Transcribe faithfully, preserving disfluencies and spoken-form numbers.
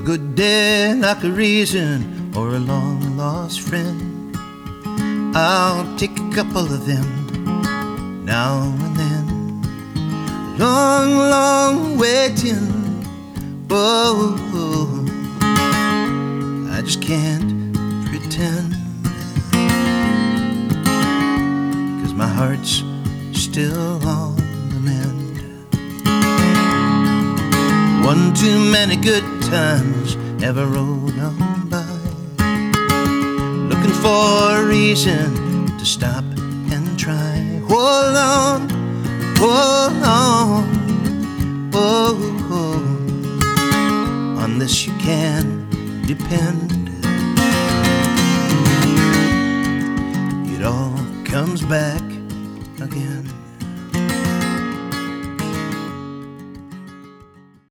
good day like a reason or a long lost friend. I'll take a couple of them now and then. Long, long waiting. Oh, I just can't pretend, 'cause my heart's still on the mend. One too many good times never rolled on by, looking for a reason to stop and try. Hold on, hold on, oh, oh. On this you can depend. It all comes back